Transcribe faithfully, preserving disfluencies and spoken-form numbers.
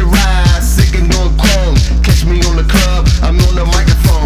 your ride, sick and going chrome. Catch me on the club, I'm on the microphone.